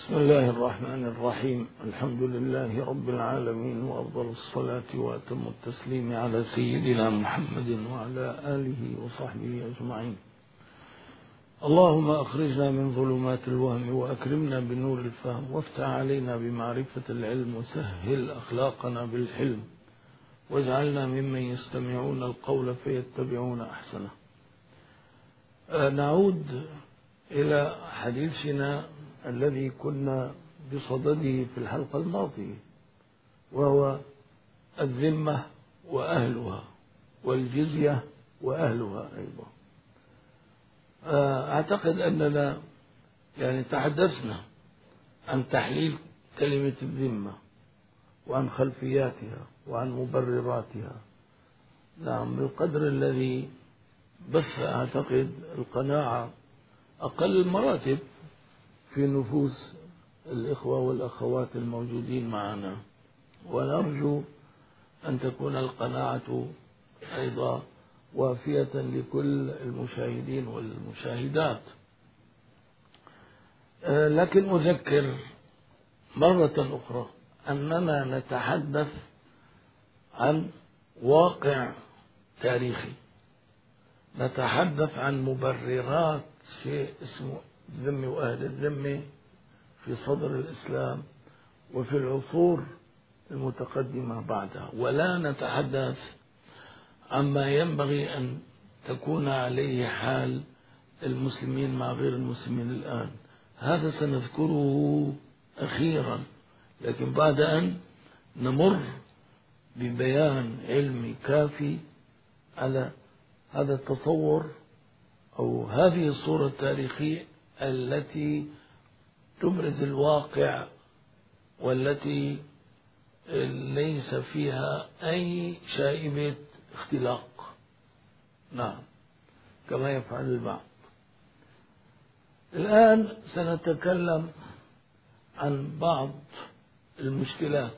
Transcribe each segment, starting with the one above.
بسم الله الرحمن الرحيم. الحمد لله رب العالمين، وأفضل الصلاة وأتم التسليم على سيدنا محمد وعلى آله وصحبه أجمعين. اللهم أخرجنا من ظلمات الوهم وأكرمنا بنور الفهم، وافتح علينا بمعرفة العلم، وسهل أخلاقنا بالحلم، واجعلنا ممن يستمعون القول فيتبعون أحسنه. نعود إلى حديثنا الذي كنا بصدده في الحلقة الماضية، وهو الذمة وأهلها، والجزية وأهلها أيضا. أعتقد أننا تحدثنا عن تحليل كلمة الذمة، وعن خلفياتها، وعن مبرراتها. نعم، بالقدر الذي بث أعتقد القناعة أقل المراتب في نفوس الإخوة والأخوات الموجودين معنا، ونرجو أن تكون القناعة أيضا وافية لكل المشاهدين والمشاهدات. لكن أذكر مرة أخرى أننا نتحدث عن واقع تاريخي، نتحدث عن مبررات شيء اسمه الذمة وأهل الذمة في صدر الإسلام وفي العصور المتقدمة بعدها، ولا نتحدث عما ينبغي أن تكون عليه حال المسلمين مع غير المسلمين الآن. هذا سنذكره أخيرا، لكن بعد أن نمر ببيان علمي كافي على هذا التصور أو هذه الصورة التاريخية التي تبرز الواقع، والتي ليس فيها أي شائبة اختلاق، نعم، كما يفعل البعض. الآن سنتكلم عن بعض المشكلات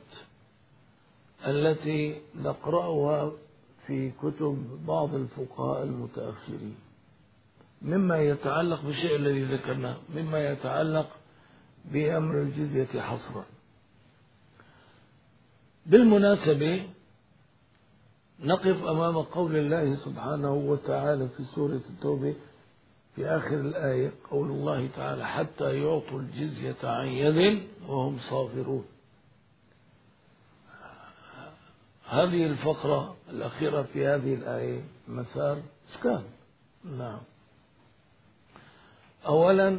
التي نقرأها في كتب بعض الفقهاء المتأخرين، مما يتعلق بالشيء الذي ذكرناه، مما يتعلق بأمر الجزية حصرا. بالمناسبة نقف أمام قول الله سبحانه وتعالى في سورة التوبة في آخر الآية، قول الله تعالى: حتى يعطوا الجزية عن يد وهم صاغرون. هذه الفقرة الأخيرة في هذه الآية مثار إشكال. نعم، أولا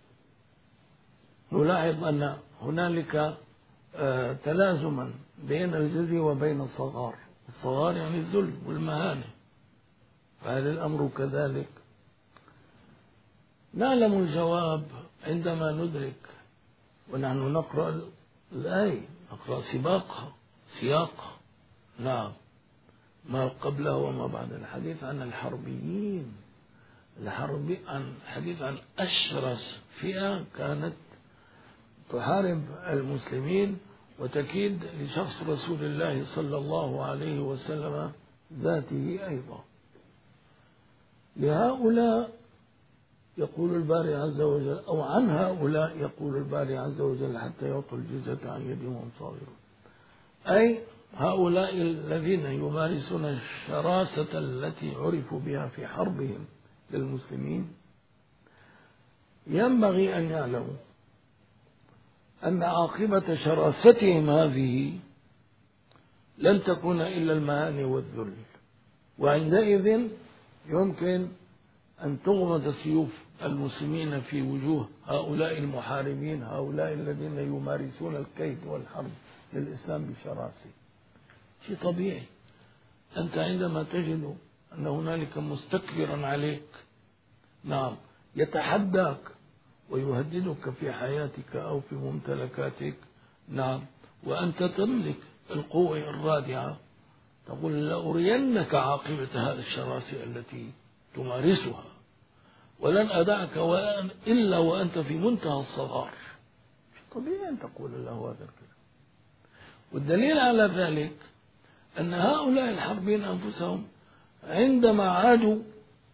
نلاحظ أن هنالك تلازما بين الجزية وبين الصغار. الصغار يعني الذل والمهانة، فهل الأمر كذلك؟ نعلم الجواب عندما ندرك ونحن نقرأ الآية، نقرأ سياقها. نعم، ما قبله وما بعد. الحديث عن الحربيين، الحديث عن أشرس فئة كانت تحارب المسلمين وتكيد لشخص رسول الله صلى الله عليه وسلم ذاته أيضا. لهؤلاء يقول الباري عز وجل، أو عن هؤلاء يقول الباري عز وجل: حتى يعطوا الجزية عن يد وهم صاغرون. أي هؤلاء الذين يمارسون الشراسة التي عرفوا بها في حربهم للمسلمين ينبغي أن يعلموا أن عاقبة شراستهم هذه لن تكون إلا المهانة والذل، وعندئذ يمكن أن تغمد سيوف المسلمين في وجوه هؤلاء المحاربين، هؤلاء الذين يمارسون الكيد والحرب للإسلام بشراسة. شيء طبيعي. أنت عندما تجد أن هنالك مستكبرا عليك، نعم، يتحداك ويهددك في حياتك أو في ممتلكاتك، نعم، وأنت تملك القوة الرادعة، تقول: لأرينك عاقبة هذه الشراسة التي تمارسها، ولن أدعك إلا وأنت في منتهى الصغار. طبيعي أن تقول له هذا الكلام. والدليل على ذلك أن هؤلاء الحربين أنفسهم عندما عادوا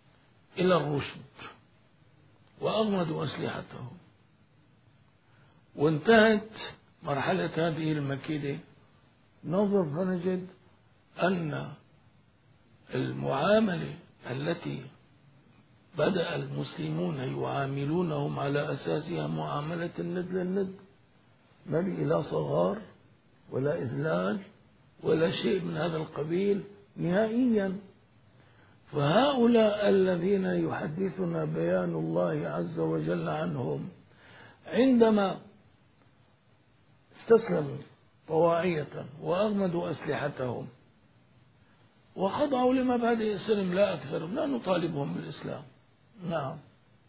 إلى الرشد وأغمدوا أسلحتهم وانتهت مرحلة هذه المكيدة، ننظر فنجد أن المعاملة التي بدأ المسلمون يعاملونهم على أساسها معاملة الند للند، ما لا صغار ولا إذلال ولا شيء من هذا القبيل نهائيا. فهؤلاء الذين يحدثنا بيان الله عز وجل عنهم عندما استسلموا طواعية وأغمدوا أسلحتهم وخضعوا لمبادئ السلم لا أكثر، لا نطالبهم بالإسلام. نعم.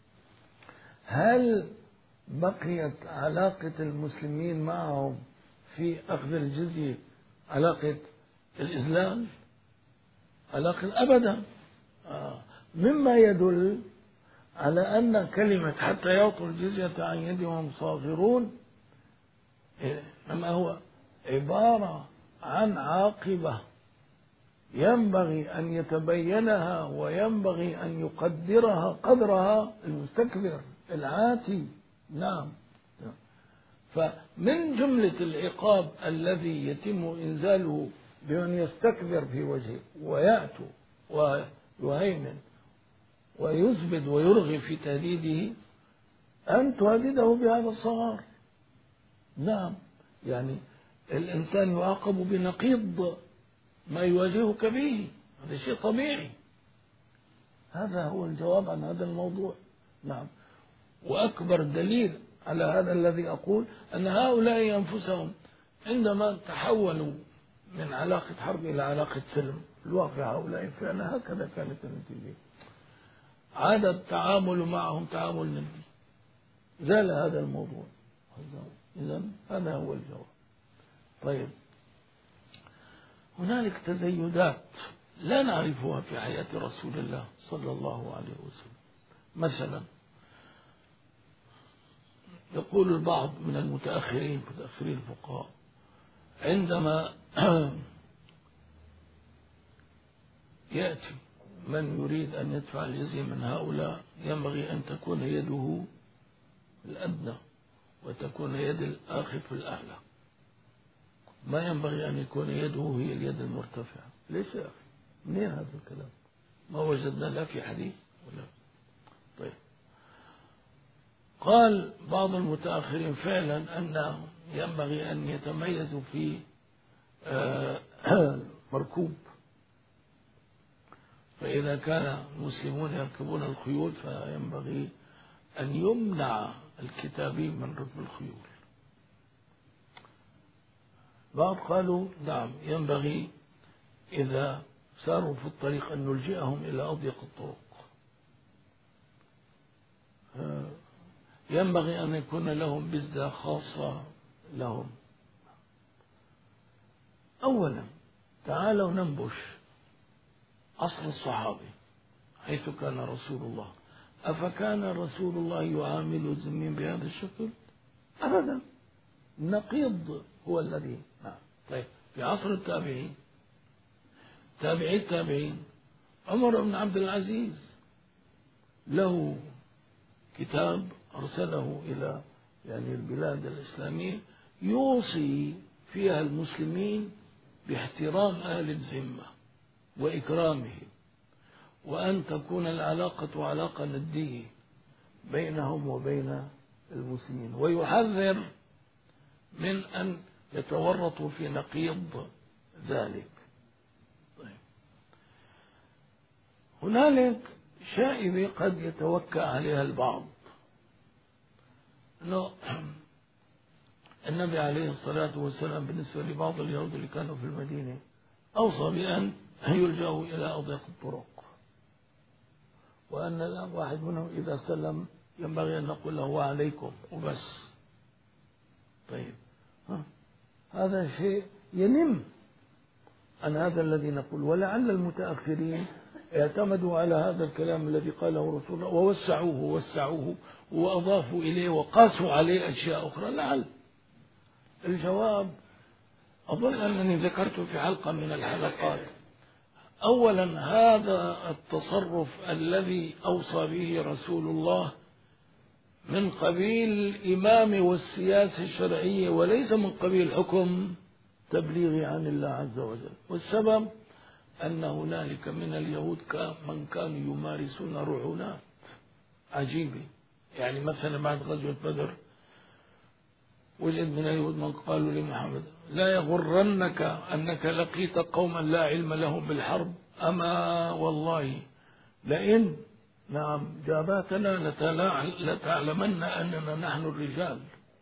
هل بقيت علاقة المسلمين معهم في أخذ الجزية علاقة الإذلال؟ علاقة أبدا. مما يدل على أن كلمة حتى يعطوا الجزية عن يد وهم صاغرون إنما هو عبارة عن عاقبة ينبغي أن يتبينها وينبغي أن يقدرها قدرها المستكبر العاتي. نعم. فمن جملة العقاب الذي يتم إنزاله بمن يستكبر في وجهه ويأتو ويهيمن ويزبد ويرغي في تهديده أن تهدده بهذا الصغار. نعم. يعني الإنسان يعاقب بنقيض ما يواجهك به، هذا شيء طبيعي. هذا هو الجواب عن هذا الموضوع. نعم. وأكبر دليل على هذا الذي أقول أن هؤلاء أنفسهم عندما تحولوا من علاقة حرب إلى علاقة سلم، الواقع هؤلاء فعلا هكذا كانت النتيجة. عاد التعامل معهم تعامل ندي، زال هذا الموضوع. إذن هذا هو الجواب. طيب، هنالك تزيدات لا نعرفها في حياة رسول الله صلى الله عليه وسلم. مثلا يقول البعض من المتأخرين الفقهاء عندما يأتي من يريد أن يدفع الجزية من هؤلاء ينبغي أن تكون يده الأدنى وتكون يد الآخر في الأعلى، ما ينبغي أن يكون يده هي اليد المرتفعة. ليش يا أخي؟ منين هذا الكلام؟ ما وجدنا لا في حديث ولا. طيب، قال بعض المتأخرين فعلا أن ينبغي أن يتميزوا في مركوب، فإذا كان المسلمون يركبون الخيول فينبغي أن يمنع الكتابي من ركب الخيول. بعض قالوا نعم، ينبغي إذا ساروا في الطريق أن نلجئهم إلى أضيق الطرق، ينبغي أن يكون لهم بزدة خاصة لهم. أولا تعالوا ننبش أصل الصحابة حيث كان رسول الله. أفكان رسول الله يعامل الذمين بهذا الشكل؟ أبدا، النقيض هو الذي. طيب، في عصر التابعين، تابعي التابعين، عمر بن عبد العزيز له كتاب أرسله إلى البلاد الإسلامية يوصي فيها المسلمين باحترام أهل الذمة وإكرامهم، وأن تكون العلاقة علاقة ندية بينهم وبين المسلمين، ويحذر من أن يتورطوا في نقيض ذلك. طيب، هنالك شائبة قد يتوكأ عليها البعض، أنه النبي عليه الصلاة والسلام بالنسبة لبعض اليهود اللي كانوا في المدينة أوصى بأن يلجأوا إلى أضيق الطرق، وأن واحد منهم إذا سلم ينبغي أن نقول له وعليكم وبس. طيب، هذا شيء ينم عن هذا الذي نقول. ولعل المتأخرين اعتمدوا على هذا الكلام الذي قاله رسول الله ووسعوه وأضافوا إليه وقاسوا عليه أشياء أخرى. لعل الجواب أظن أنني ذكرته في حلقة من الحلقات. أولا، هذا التصرف الذي أوصى به رسول الله من قبيل الإمام والسياسة الشرعية، وليس من قبيل حكم تبليغي عن الله عز وجل. والسبب أن هنالك من اليهود من كانوا يمارسون رعونات عجيبة. يعني مثلا بعد غزوة بدر وجد من اليهود من قالوا لمحمد: لا يغرنك أنك لقيت قوما لا علم لهم بالحرب، أما والله لئن جابتنا لتعلمن أننا نحن الرجال.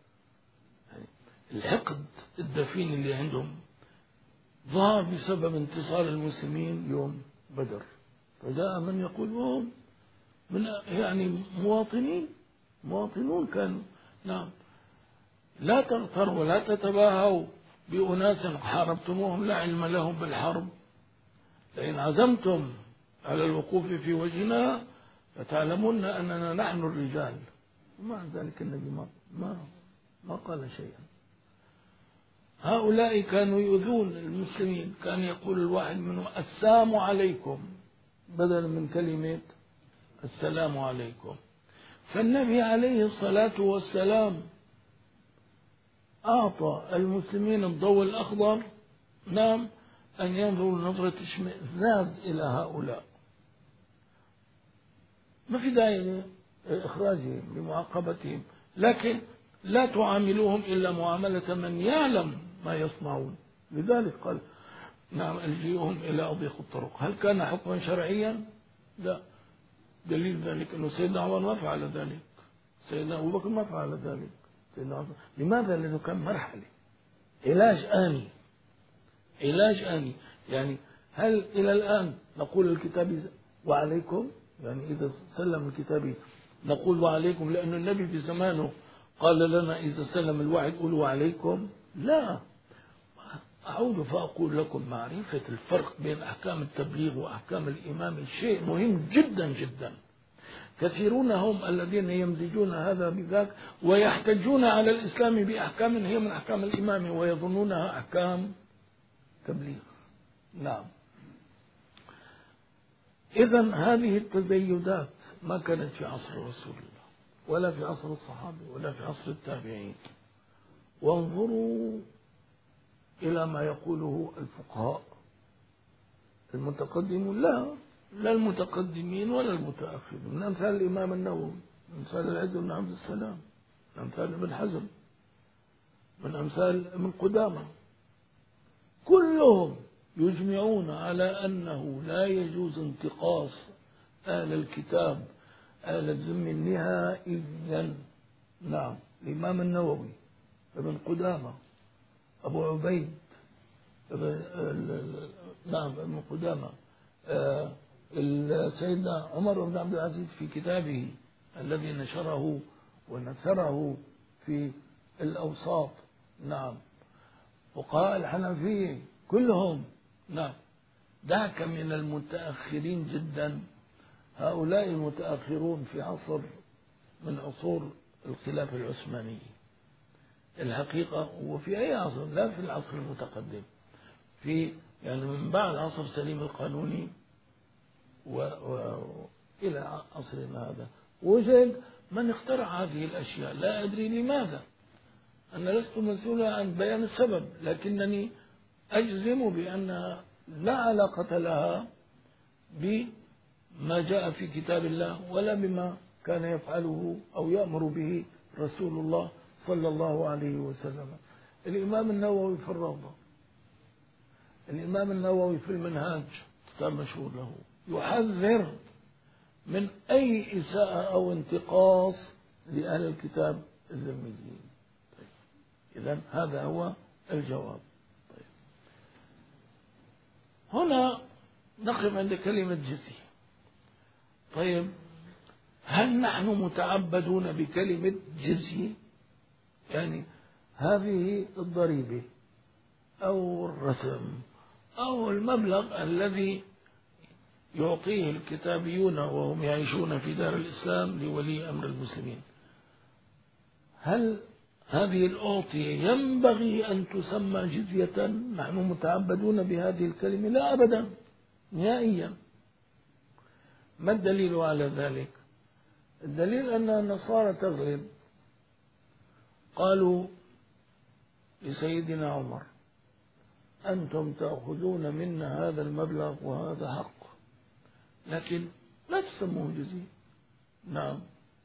الحقد الدفين اللي عندهم ظهر بسبب انتصار المسلمين يوم بدر، فجاء من يقول هم من يعني مواطنون كانوا. نعم، لا تغتروا ولا تتباهوا بأناس حاربتموهم لا علم لهم بالحرب، لئن عزمتم على الوقوف في وجهنا فتعلمون أننا نحن الرجال. ومع ذلك النبي ما قال شيئا. هؤلاء كانوا يؤذون المسلمين، كان يقول الواحد منهم: السلام عليكم، بدلا من كلمة السلام عليكم. فالنبي عليه الصلاة والسلام أعطى المسلمين الضوء الأخضر، نعم، أن ينظروا نظرة اشمئزاز إلى هؤلاء. ما في داعي لإخراجهم لمعاقبتهم، لكن لا تعاملوهم إلا معاملة من يعلم ما يصنعون. لذلك قال: نعم، ألجئهم إلى أضيق الطرق. هل كان حكما شرعيا؟ لا. دليل ذلك أنه سيدنا عمر ما فعل ذلك، سيدنا أبو بكر ما فعل ذلك، سيدنا عمر. لماذا؟ لأنه كان مرحلة، علاج آني. يعني هل إلى الآن نقول الكتاب وعليكم؟ يعني إذا سلم الكتاب نقول وعليكم لأن النبي في زمانه قال لنا إذا سلم الواحد قولوا وعليكم؟ لا. أعود فأقول لكم: معرفة الفرق بين أحكام التبليغ وأحكام الإمام شيء مهم جدا جدا. كثيرون هم الذين يمزجون هذا بذاك ويحتجون على الإسلام بأحكام هي من أحكام الإمام ويظنونها أحكام تبليغ. نعم. إذن هذه التزيدات ما كانت في عصر رسول الله ولا في عصر الصحابة ولا في عصر التابعين. وانظروا إلى ما يقوله الفقهاء المتقدمون، لا المتقدمين ولا المتأخرين، من أمثال الإمام النووي، من أمثال العز بن عبد السلام، من أمثال ابن حزم، من أمثال ابن قدامة، كلهم يجمعون على أنه لا يجوز انتقاص أهل الكتاب أهل الذم نهائيا. نعم، الإمام النووي، ابن قدامة، أبو عبيد، نعم ابن قدامة، سيدنا عمر بن عبد العزيز في كتابه الذي نشره ونثره في الأوساط. نعم، فقهاء الحنفية كلهم. نعم، ذاك من المتأخرين جدا. هؤلاء المتأخرون في عصر من عصور الخلافة العثمانية الحقيقة، وفي أي عصر، لا في العصر المتقدم، في يعني من بعد عصر سليم القانوني وإلى عصرنا هذا، وجد من اخترع هذه الأشياء. لا أدري لماذا، أنا لست مسؤولا عن بيان السبب، لكنني أجزم بأنها لا علاقة لها بما جاء في كتاب الله ولا بما كان يفعله أو يأمر به رسول الله صلى الله عليه وسلم. الإمام النووي في الروضة، الإمام النووي في المنهاج، كتاب مشهور له، يحذر من أي إساءة أو انتقاص لأهل الكتاب الذميين. طيب. إذن هذا هو الجواب. طيب. هنا نقف عند كلمة جزية. طيب، هل نحن متعبدون بكلمة جزية؟ يعني هذه الضريبة أو الرسم أو المبلغ الذي يعطيه الكتابيون وهم يعيشون في دار الإسلام لولي أمر المسلمين، هل هذه الأعطية ينبغي أن تسمى جزية؟ نحن متعبدون بهذه الكلمة؟ لا أبدا نهائيا. ما الدليل على ذلك؟ الدليل أن النصارى تغلب قالوا لسيدنا عمر: أنتم تأخذون منا هذا المبلغ وهذا حق، لكن لا تسموه جزية. نعم،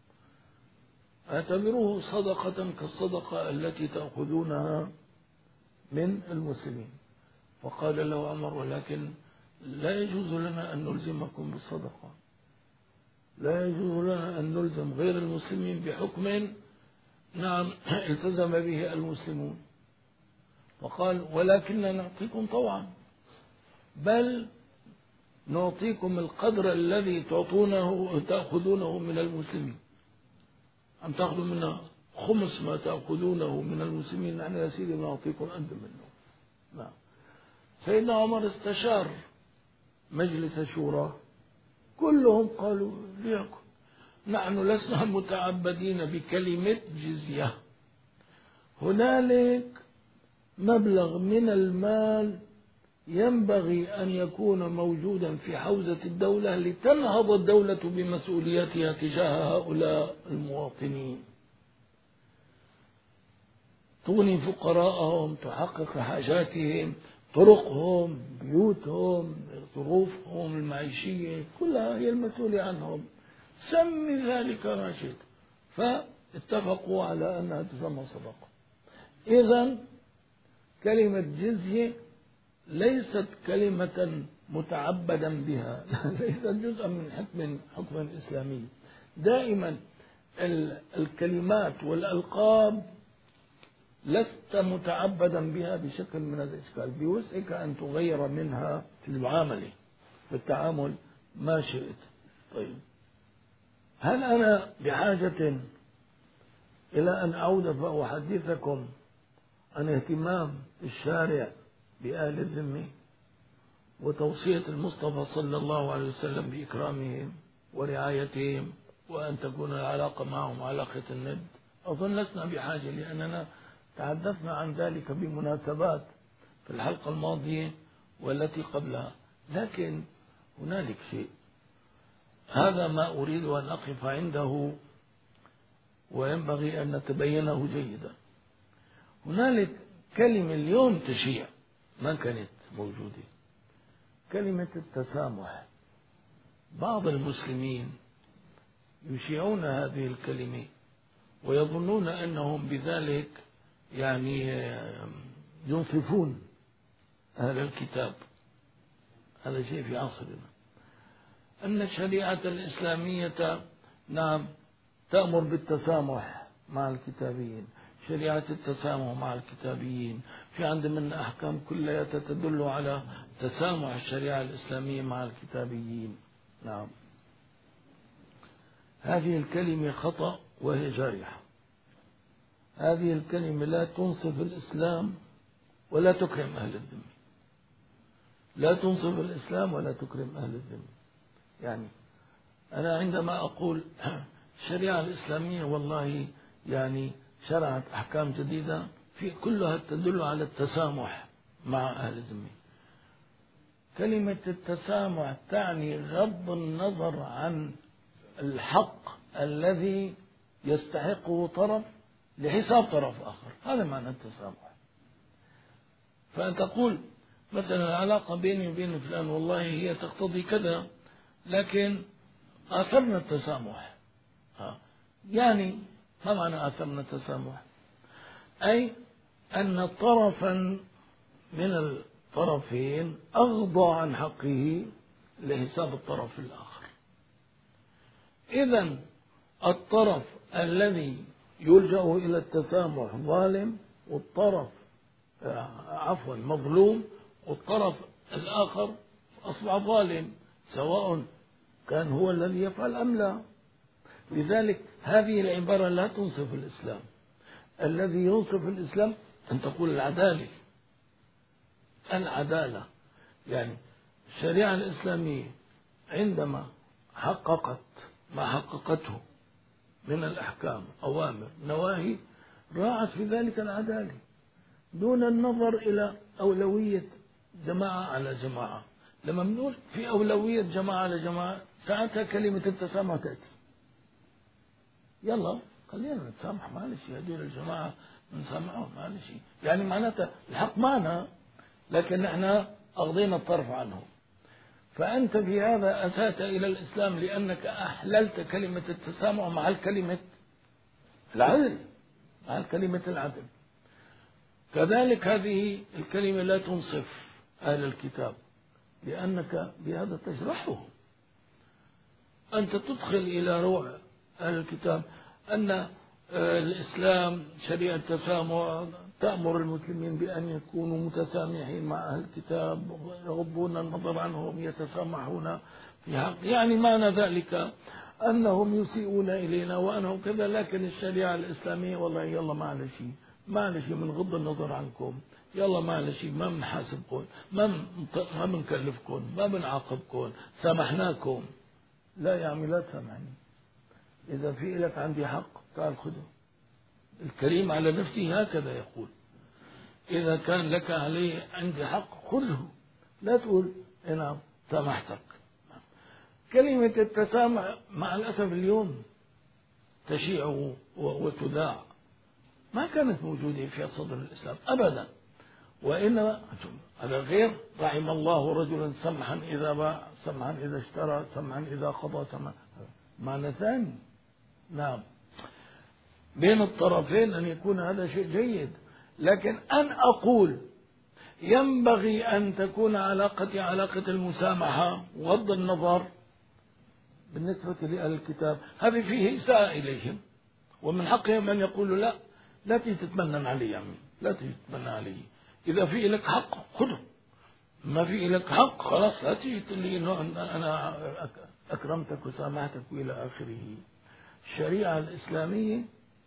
اعتبروه صدقة كالصدقة التي تأخذونها من المسلمين. فقال له عمر: ولكن لا يجوز لنا أن نلزمكم بالصدقة، لا يجوز لنا أن نلزم غير المسلمين بحكم نعم التزم به المسلمون. فقال: ولكننا نعطيكم طوعا، بل نعطيكم القدر الذي تأخذونه من المسلمين. أم تأخذوا منا خمس ما تأخذونه من المسلمين، نحن يا سيدي نعطيكم أنت منه. نعم. سيدنا عمر استشار مجلس الشورى، كلهم قالوا: ليكن، نحن لسنا متعبدين بكلمة جزية. هنالك مبلغ من المال ينبغي أن يكون موجودا في حوزة الدولة لتنهض الدولة بمسؤوليتها تجاه هؤلاء المواطنين، تغني فقراءهم، تحقق حاجاتهم، طرقهم، بيوتهم، ظروفهم المعيشية كلها هي المسؤولة عنهم، سمي ذلك ما شئت. فاتفقوا على أنها تسمى صدقة. إذن كلمة جزية ليست كلمة متعبدا بها، ليست جزءا من حكم إسلامي. دائما الكلمات والألقاب لست متعبدا بها بشكل من الإشكال، بوسعك أن تغير منها في المعاملة، في التعامل ما شئت. طيب، هل أنا بحاجة إلى أن أعود فأحدثكم عن اهتمام الشارع بأهل الذمة وتوصية المصطفى صلى الله عليه وسلم بإكرامهم ورعايتهم، وأن تكون العلاقة معهم علاقة الند؟ أظن لسنا بحاجة، لأننا تحدثنا عن ذلك بمناسبات في الحلقة الماضية والتي قبلها. لكن هنالك شيء، هذا ما أريد أن أقف عنده وينبغي أن نتبينه جيدا. هنالك كلمة اليوم تشيع، ما كانت موجودة، كلمة التسامح. بعض المسلمين يشيعون هذه الكلمة ويظنون أنهم بذلك يعني ينصفون أهل الكتاب. هذا شيء في عصرنا، أن الشريعة الإسلامية نعم تأمر بالتسامح مع الكتابيين، شريعة التسامح مع الكتابيين، في عندنا أحكام كلها تدل على تسامح الشريعة الإسلامية مع الكتابيين. نعم، هذه الكلمة خطأ وهي جارحة. هذه الكلمة لا تنصف الإسلام ولا تكرم أهل الذمة، لا تنصف الإسلام ولا تكرم أهل الذمة. يعني أنا عندما أقول الشريعة الإسلامية والله يعني شرعت أحكام جديدة في كلها تدل على التسامح مع أهل الذمة. كلمة التسامح تعني غض النظر عن الحق الذي يستحقه طرف لحساب طرف آخر، هذا معنى التسامح. فأن تقول مثلا العلاقة بيني وبين فلان والله هي تقتضي كذا، لكن آثرنا التسامح. يعني ما معنى آثرنا التسامح؟ أي أن طرفا من الطرفين أغضى عن حقه لحساب الطرف الآخر. إذن الطرف الذي يلجأ إلى التسامح ظالم، والطرف مظلوم، والطرف الآخر أصبح ظالم، سواء كان هو الذي يفعل أم لا. لذلك هذه العبارة لا تنصف الإسلام. الذي ينصف الإسلام أن تقول العدالة. يعني الشريعة الإسلامية عندما حققت ما حققته من الأحكام، أوامر، نواهي، راعت في ذلك العدالة دون النظر إلى أولوية جماعة على جماعة. لما بنقول في أولوية جماعة على جماعة، ساعتها كلمة التسامح تأتي. يلا خلينا نتسامح، معلش هذول الجماعة نسامحهم معلش، يعني معناته الحق معنا لكن احنا أغضينا الطرف عنه. فأنت في هذا أسأت إلى الإسلام لأنك أحللت كلمة التسامح مع الكلمة العدل، مع الكلمة العدل. كذلك هذه الكلمة لا تنصف أهل الكتاب لأنك بهذا تجرحهم. أنت تدخل إلى روع أهل الكتاب أن الإسلام شريعة التسامح تأمر المسلمين بأن يكونوا متسامحين مع أهل الكتاب، يغضون النظر عنهم، يتسامحون في حق، يعني معنى ذلك أنهم يسيئون إلينا وأنهم كذا، لكن الشريعة الإسلامية والله يلا معلش من غض النظر عنكم، يلا معلش ما بنحاسبكم، ما بنكلفكم، ما بنعاقبكم، سامحناكم. لا يا عمي لا تسامحني، إذا في لك عندي حق تعال خذه. الكريم على نفسه هكذا يقول، إذا كان لك عليه عندي حق خذه، لا تقول أنا سامحتك. كلمة التسامح مع الأسف اليوم تشيع وتذاع، ما كانت موجودة في صدر الإسلام أبدا، وإنما على غير رحم الله رجلا سمحا إذا باع، سمحا إذا اشترى، سمحا إذا قضى، سمحا معنى ثاني. نعم، بين الطرفين أن يكون هذا شيء جيد، لكن أن أقول ينبغي أن تكون علاقتي علاقة المسامحة وغض النظر بالنسبة لأهل الكتاب، هذه فيه إساءة إليهم، ومن حقهم أن يقولوا لا تيجي تتمنن علي يا عمي، لا تيجي تتمنى علي، إذا في لك حق خذه، ما في لك حق خلاص لا تيجي تقول لي إنه أنا أكرمتك وسامحتك وإلى آخره. الشريعة الإسلامية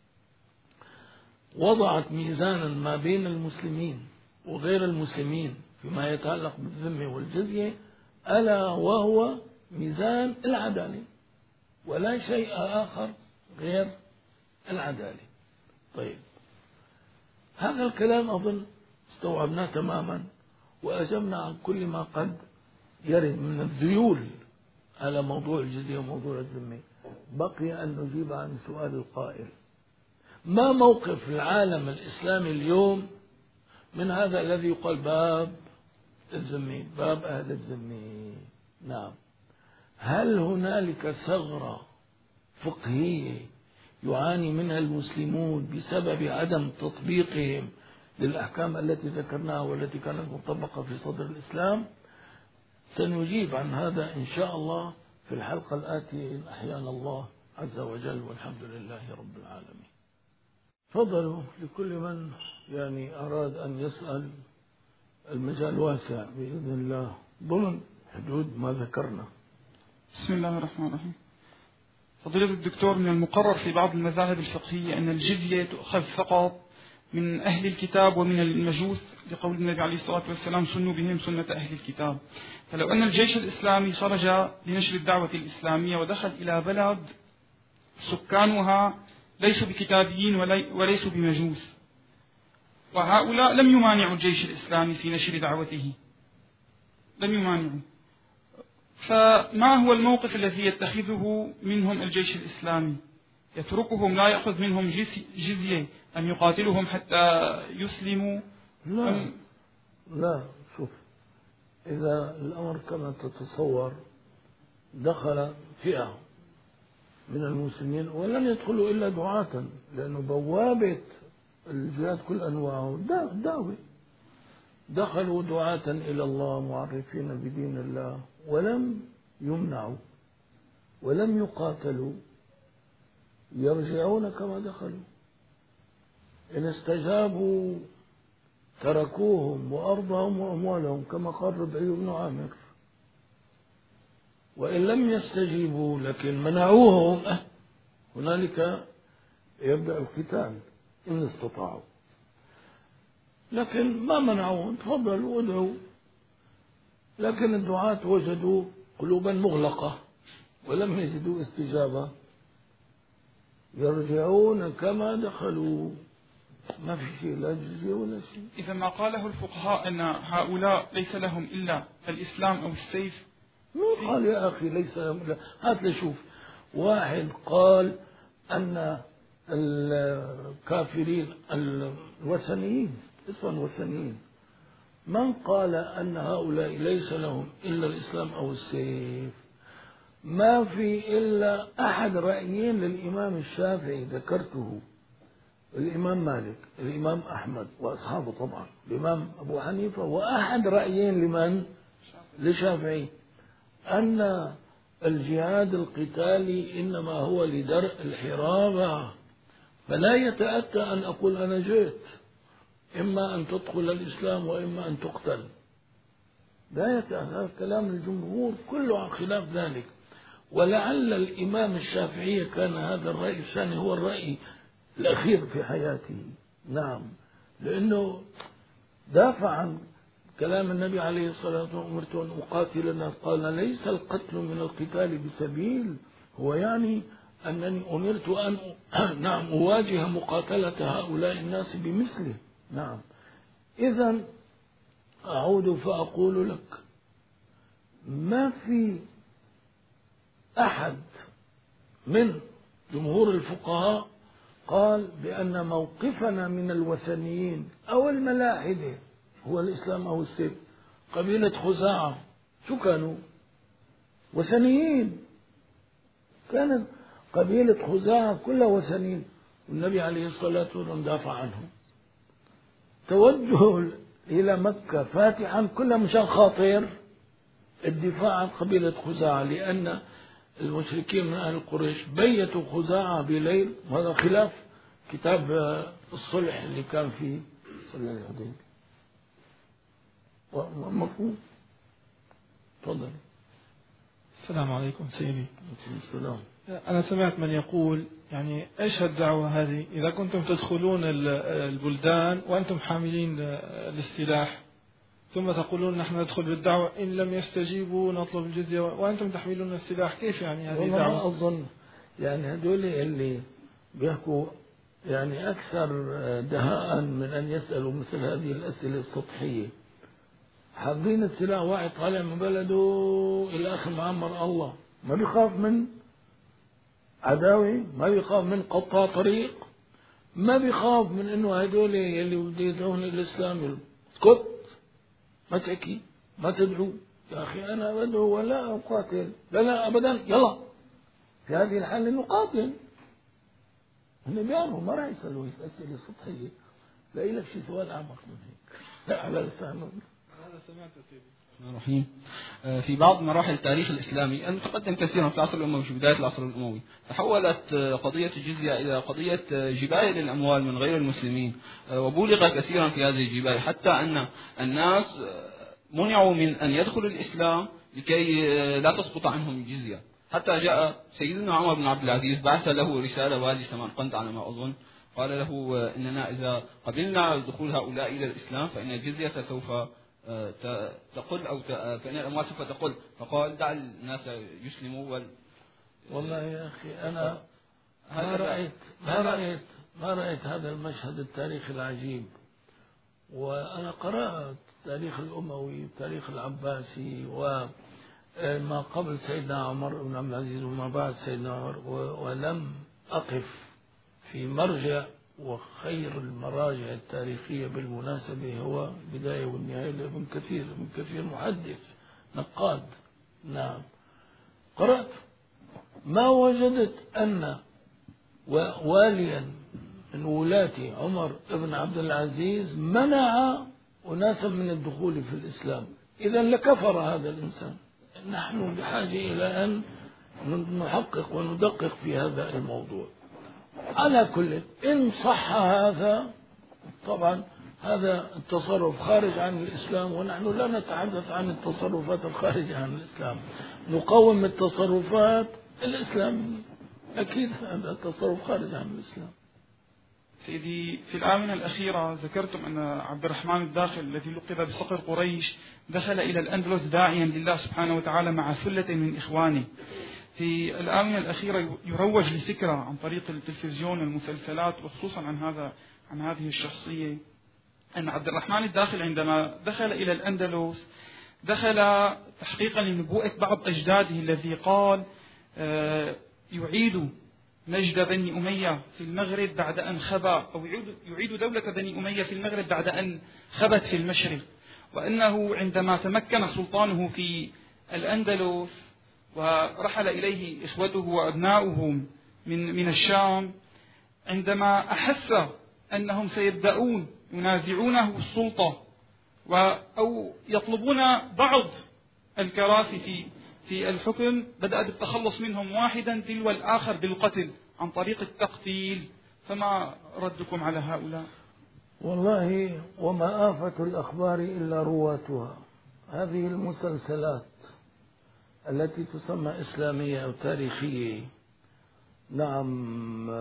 وضعت ميزانا ما بين المسلمين وغير المسلمين فيما يتعلق بالذمة والجزية، ألا وهو ميزان العدالة، ولا شيء آخر غير العدالة. طيب، هذا الكلام أظن استوعبناه تماما وأجبنا عن كل ما قد يرد من الذيول على موضوع الجزية وموضوع الذمة. بقي أن نجيب عن سؤال القائل: ما موقف العالم الإسلامي اليوم من هذا الذي يقال باب الذمة، باب أهل الذمة؟ نعم، هل هنالك ثغرة فقهية يعاني منها المسلمون بسبب عدم تطبيقهم للأحكام التي ذكرناها والتي كانت مطبقة في صدر الإسلام؟ سنجيب عن هذا إن شاء الله في الحلقة الآتية إن أحيانا الله عز وجل، والحمد لله رب العالمين. تفضلوا لكل من يعني أراد أن يسأل، المجال واسع بإذن الله ضمن حدود ما ذكرنا. بسم الله الرحمن الرحيم. فضيلة الدكتور، من المقرر في بعض المذاهب الفقهية أن الجزية تؤخذ فقط من أهل الكتاب ومن المجوس، لقول النبي عليه الصلاة والسلام: سنوا بهم سنة أهل الكتاب. فلو أن الجيش الإسلامي خرج لنشر الدعوة الإسلامية ودخل إلى بلد سكانها ليسوا بكتابيين وليسوا بمجوس، وهؤلاء لم يمانعوا الجيش الإسلامي في نشر دعوته، لم يمانعوا، فما هو الموقف الذي يتخذه منهم الجيش الإسلامي؟ يتركهم لا يأخذ منهم جزية أم يقاتلهم حتى يسلموا؟ لا، شوف، إذا الأمر كما تتصور دخل فئة من المسلمين ولم يدخلوا إلا دعاة، لأنه بوابة الجهاد كل أنواعه دعوة، دخلوا دعاة إلى الله معرفين بدين الله ولم يمنعوا ولم يقاتلوا، يرجعون كما دخلوا. إن استجابوا تركوهم وأرضهم وأموالهم كما قال ربعي بن عامر، وإن لم يستجيبوا لكن منعوهم هنالك يبدأ القتال إن استطاعوا، لكن ما منعوهم، تفضلوا وادعوا. لكن الدعاة وجدوا قلوبا مغلقة ولم يجدوا استجابة، يرجعون كما دخلوا، ما في شيء، لا جزية ولا شيء. إذا ما قاله الفقهاء أن هؤلاء ليس لهم إلا الإسلام أو السيف، مين قال يا أخي ليس لهم إلا؟ هات لشوف واحد قال أن الكافرين الوثنيين من قال أن هؤلاء ليس لهم إلا الإسلام أو السيف؟ ما في إلا أحد رأيين للإمام الشافعي ذكرته، الإمام مالك، الإمام أحمد وأصحابه طبعا، الإمام أبو حنيفة، وأحد رأيين لمن؟ للشافعي، أن الجهاد القتالي إنما هو لدرء الحرابة، فلا يتأتى أن أقول أنا جئت إما أن تدخل الإسلام وإما أن تقتل. لا يتأتى، هذا كلام الجمهور كله عن خلاف ذلك. ولعل الإمام الشافعي كان هذا الرأي الثاني هو الرأي الأخير في حياته. نعم، لأنه دافع عن كلام النبي عليه الصلاة والسلام: أمرت أن أقاتل الناس. قال: ليس القتل من القتال بسبيل، هو يعني أنني أمرت أن نعم أواجه مقاتلة هؤلاء الناس بمثله. نعم. إذن أعود فأقول لك: ما في أحد من جمهور الفقهاء قال بأن موقفنا من الوثنيين أو الملاحدة هو الإسلام أو السيف. قبيلة خزاعة شو كانوا؟ وثنيين. كانت قبيلة خزاعة كلها وثنيين، والنبي عليه الصلاة والسلام دافع عنهم. توجه إلى مكة فاتحا كلها مشان خاطر الدفاع عن قبيلة خزاعة، لأن المشركين من أهل قريش بيتوا خزاعة بليل، وهذا خلاف كتاب الصلح اللي كان فيه صلى الله عليه وسلم. مفهوم؟ تفضل. السلام عليكم سيدي. السلام. أنا سمعت من يقول يعني إيش الدعوة هذه إذا كنتم تدخلون البلدان وأنتم حاملين السلاح، ثم تقولون نحن ندخل بالدعوة، إن لم يستجيبوا نطلب الجزية وأنتم تحملون السلاح. كيف يعني هذه الدعوة؟ والله أظن يعني هذول اللي بيحكوا يعني أكثر دهاء من أن يسألوا مثل هذه الأسئلة السطحية. حاضرين السلاح، واحد طالع من بلده إلى آخر معمر الله، ما بيخاف من عداوي، ما بيخاف من قطاع طريق، ما بيخاف من إنه هذول اللي بده يدعون الإسلام اسكت، ما تحكي، ما تدعو. يا أخي أنا بدعو ولا أقاتل، لا أبدا، يلا في هذه الحالة نقاتل. هن بيعرفوا، ما راح يسألوا أسئلة سطحية، لا لك شيء سؤال أعمق من هيك. لا على لسانهم. هذا سمعت سيدي. الرحيم. في بعض مراحل التاريخ الإسلامي المتقدم كثيرا في العصر الأموي، في بداية العصر الأموي، تحولت قضية الجزية إلى قضية جباية للأموال من غير المسلمين، وبولغ كثيرا في هذه الجباية، حتى أن الناس منعوا من أن يدخلوا الإسلام لكي لا تسقط عنهم الجزية. حتى جاء سيدنا عمر بن عبد العزيز بعث له رسالة والي سمرقند على ما أظن، قال له إننا إذا قبلنا دخول هؤلاء إلى الإسلام فإن الجزية سوف تقل أو فإن الأموال سوف تقل. فقال دع الناس يسلموا. والله يا أخي أنا ما رأيت هذا المشهد التاريخي العجيب. وأنا قرأت تاريخ الأموي، تاريخ العباسي، وما قبل سيدنا عمر بن عبد العزيز وما بعد سيدنا عمر، ولم أقف في مرجع، وخير المراجع التاريخية بالمناسبة هو البداية والنهاية لابن كثير. ابن كثير محدث نقاد. نعم، قرأت ما وجدت أن واليا من ولاة عمر بن عبد العزيز منع أناسا من الدخول في الإسلام. إذا لكفر هذا الإنسان. نحن بحاجة إلى أن نحقق وندقق في هذا الموضوع. على كل إن صح هذا، طبعا هذا التصرف خارج عن الإسلام، ونحن لا نتحدث عن التصرفات الخارجة عن الإسلام، نقوم التصرفات الإسلامية. أكيد هذا التصرف خارج عن الإسلام. سيدي، في الآونة الأخيرة ذكرتم أن عبد الرحمن الداخل الذي لقب بصقر قريش دخل إلى الأندلس داعيا لله سبحانه وتعالى مع ثلة من إخوانه. في الآونة الأخيرة يروج لفكرة عن طريق التلفزيون والمسلسلات، وخصوصا عن هذه الشخصية، أن عبد الرحمن الداخل عندما دخل إلى الأندلس دخل تحقيقا لنبوءة بعض أجداده الذي قال يعيد مجد بني أمية في المغرب بعد أن خبى، أو يعيد دولة بني أمية في المغرب بعد أن خبت في المشرق، وأنه عندما تمكن سلطانه في الأندلس ورحل إليه إخوته وأبناؤه من الشام، عندما أحس أنهم سيبدأون ينازعونه السلطة أو يطلبون بعض الكراسي في الحكم، بدأ بالتخلص منهم واحدا تلو الآخر بالقتل عن طريق التقتيل. فما ردكم على هؤلاء؟ والله وما آفة الأخبار إلا رواتها. هذه المسلسلات التي تسمى إسلامية أو تاريخية، نعم،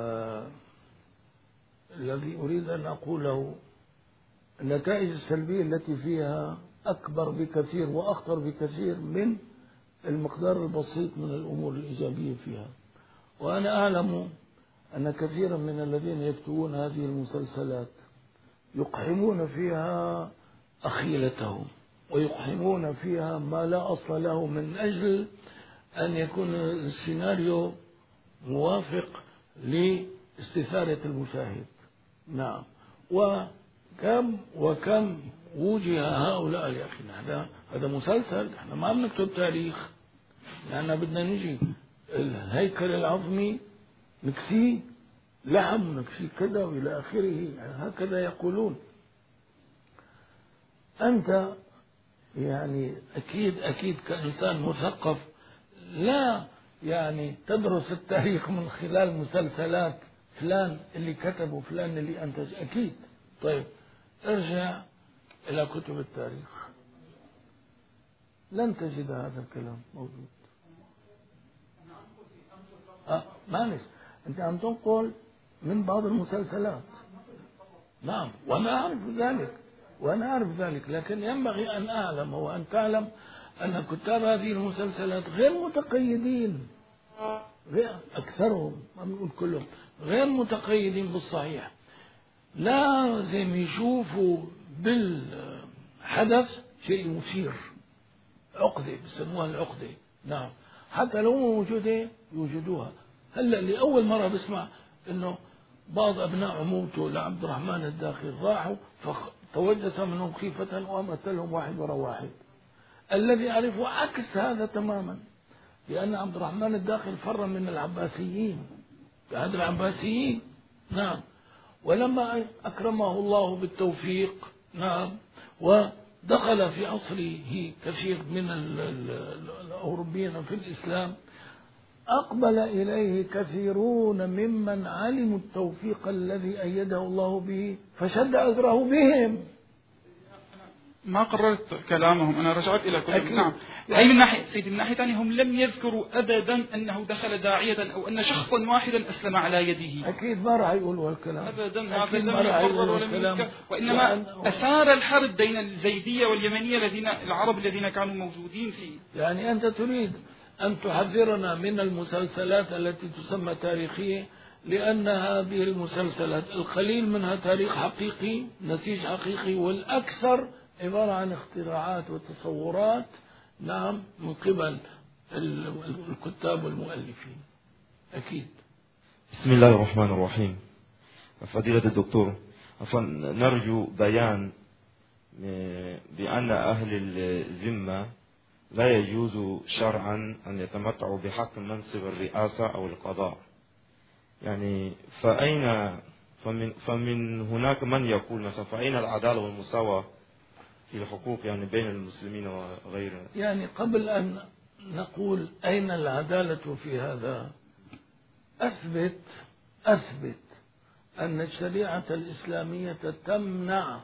الذي أريد أن أقوله النتائج السلبية التي فيها أكبر بكثير وأخطر بكثير من المقدار البسيط من الأمور الإيجابية فيها. وأنا أعلم أن كثيرا من الذين يكتبون هذه المسلسلات يقحمون فيها أخيلتهم ويقحمون فيها ما لا أصل له من أجل أن يكون السيناريو موافق لاستثارة المشاهد. نعم، وكم وجه هؤلاء يا أخي. هذا مسلسل، احنا ما بنكتب تاريخ، لأننا بدنا نجي الهيكل العظمي نكسيه لحم، نكسيه كذا وإلى آخره، يعني هكذا يقولون. أنت يعني أكيد كإنسان مثقف لا يعني تدرس التاريخ من خلال مسلسلات فلان اللي كتب وفلان اللي أنتج، أكيد. طيب ارجع إلى كتب التاريخ، لن تجد هذا الكلام موجود. معلش، أنت عم تنقل من بعض المسلسلات. نعم، وأنا أعرف ذلك، لكن ينبغي أن أعلم وأن تعلم أن كتاب هذه المسلسلات غير متقيدين، غير أكثرهم، ما بنقول كلهم، غير متقيدين بالصحيح. لازم يشوفوا بالحدث شيء مثير، عقدة بسموها العقدة. نعم، حتى لو موجودة يوجدوها. هلا لأول مرة بسمع إنه بعض أبناء عمومته لعبد الرحمن الداخل راحوا فتوجس منهم خيفة وقتلهم واحد وراء واحد. الذي أعرفه عكس هذا تماما، لأن عبد الرحمن الداخل فر من العباسيين، هذا العباسيين. نعم، ولما أكرمه الله بالتوفيق، نعم، ودخل في عصره كثير من الأوروبيين في الإسلام، أقبل إليه كثيرون ممن علموا التوفيق الذي أيده الله به فشد أزره بهم. ما قررت كلامهم، أنا رجعت إلى كتب. نعم، أي من ناحية سيدي، من ناحية ثانية هم لم يذكروا أبدا أنه دخل داعية أو أن شخصا واحدا أسلم على يده. أكيد ما راح يقولوا هالكلام أبدا، هذا لم يقرر ولم يذكر، وإنما أثار الحرب بين الزيدية واليمنية العرب الذين كانوا موجودين فيه. يعني أنت تريد أن تحذرنا من المسلسلات التي تسمى تاريخية، لأن هذه المسلسلات القليل منها تاريخ حقيقي، نسيج حقيقي، والأكثر عبارة عن اختراعات وتصورات، نعم، من قبل الكتاب والمؤلفين. أكيد. بسم الله الرحمن الرحيم. فضيلة الدكتور، نرجو بيان بأن أهل الذمة لا يجوز شرعا أن يتمتعوا بحق منصب الرئاسة أو القضاء، يعني فمن هناك من يقول مثلا فأين العدالة والمساواة في الحقوق يعني بين المسلمين وغيرهم؟ يعني قبل أن نقول أين العدالة في هذا، أثبت أن الشريعة الإسلامية تمنع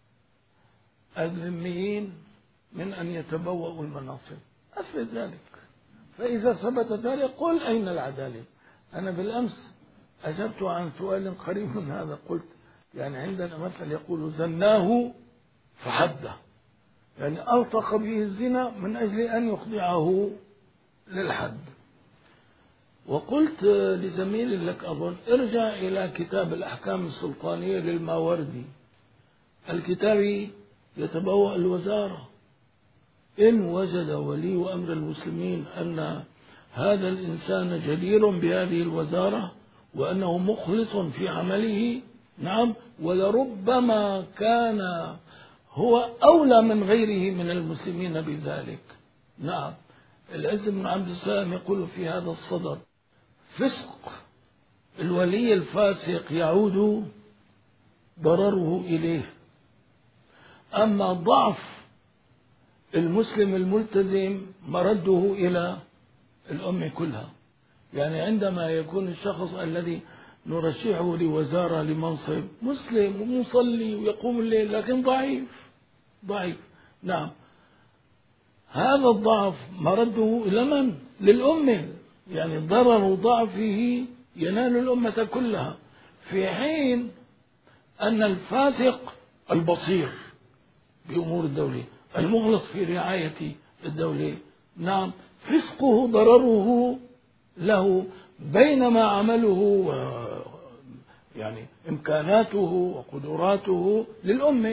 الذميين من أن يتبوأوا المناصب، أثبت ذلك. فإذا ثبت ذلك قل أين العدالة. أنا بالأمس أجبت عن سؤال قريب من هذا، قلت يعني عندنا مثل يقول زناه فحده، يعني ألصق به الزنا من أجل أن يخضعه للحد. وقلت لزميل لك أظن ارجع إلى كتاب الأحكام السلطانية للماوردي، الكتاب يتبوأ الوزارة، إن وجد ولي أمر المسلمين أن هذا الإنسان جدير بهذه الوزارة وأنه مخلص في عمله، نعم، ولربما كان هو أولى من غيره من المسلمين بذلك. نعم، العز بن عبد السلام يقول في هذا الصدد: فسق الولي الفاسق يعود ضرره إليه، أما ضعف المسلم الملتزم مرده إلى الأمة كلها. يعني عندما يكون الشخص الذي نرشحه لوزارة لمنصب مسلم ومصلي ويقوم الليل لكن ضعيف، نعم، هذا الضعف مرده إلى من؟ للأمة. يعني ضرر ضعفه ينال الأمة كلها، في حين أن الفاسق البصير بأمور الدولة المخلص في رعاية الدولة، نعم، فسقه ضرره له، بينما عمله يعني إمكاناته وقدراته للأمة.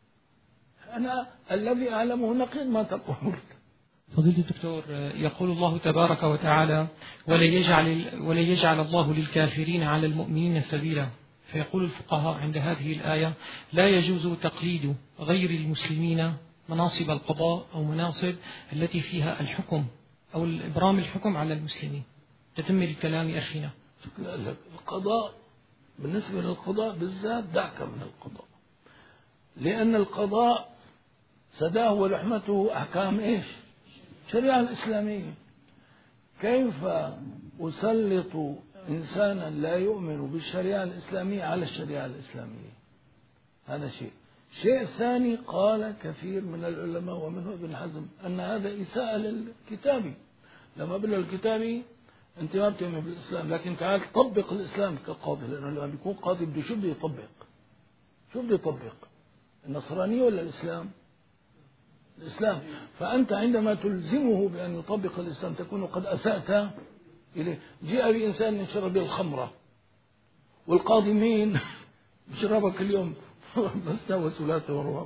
أنا الذي أعلمه نقيض ما تقول. فضيلة الدكتور، يقول الله تبارك وتعالى: ولن يجعل الله للكافرين على المؤمنين سبيلا. فيقول الفقهاء عند هذه الآية: لا يجوز تقليد غير المسلمين مناصب القضاء أو مناصب التي فيها الحكم أو إبرام الحكم على المسلمين. تتم الكلام أخينا. القضاء، بالنسبة للقضاء بالذات دعك من القضاء، لأن القضاء سداه ولحمته أحكام إيش؟ الشريعة الإسلامية. كيف أسلط إنسانا لا يؤمن بالشريعة الإسلامية على الشريعة الإسلامية؟ هذا شيء ثاني، قال كثير من العلماء ومنه ابن حزم أن هذا إساءة للكتابي. لما بقول الكتابي أنت ما بتؤمن بالإسلام لكن تعال طبق الإسلام كقاضي، لأنه لما بيكون قاضي بده شو بده يطبق؟ النصرانية ولا الإسلام؟ الإسلام. فأنت عندما تلزمه بأن يطبق الإسلام تكون قد أسأت إليه. جاء بإنسان شرب الخمرة، والقاضي مين؟ بشربك اليوم بس وثلاثة وربع.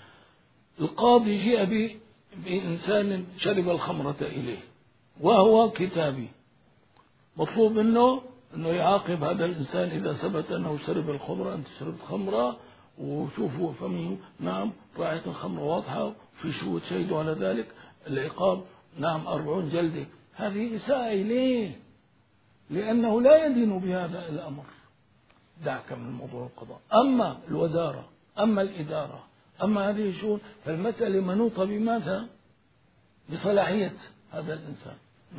القاضي جاء بإنسان شرب الخمرة إليه وهو كتابي، مطلوب منه أنه يعاقب هذا الإنسان إذا ثبت أنه شرب الخمرة. أنت شربت خمرة وشوفوا فمه، نعم، رائحة الخمر واضحة، في شهود شهدوا على ذلك، العقاب نعم 40 جلدة. هذه إساءة إليه لأنه لا يدين بهذا الأمر. دعك من موضوع القضاء. أما الوزارة، أما الإدارة، أما هذه الشؤون، فالمسألة منوطة بماذا؟ بصلاحية هذا الإنسان.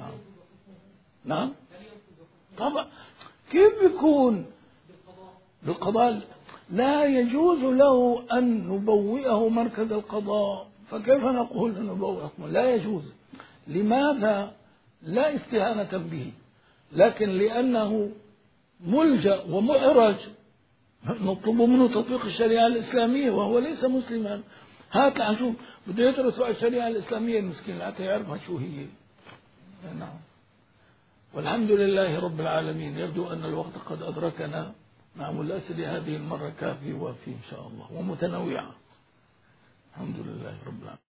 نعم طبعا. كيف بيكون بالقضاء؟ لا يجوز له أن نبوئه مركز القضاء. فكيف نقول نبوئه؟ لا يجوز. لماذا؟ لا استهانة به، لكن لأنه ملجأ ومحرج نطلب منه تطبيق الشريعة الإسلامية وهو ليس مسلما. هات لعنشوف بده يدرس الشريعة الإسلامية المسكين حتى يعرفها شو هي. نعم. والحمد لله رب العالمين. يبدو أن الوقت قد أدركنا. نعم، والأسئلة هذه المرة كافية وفي إن شاء الله ومتنوعة. الحمد لله رب العالمين.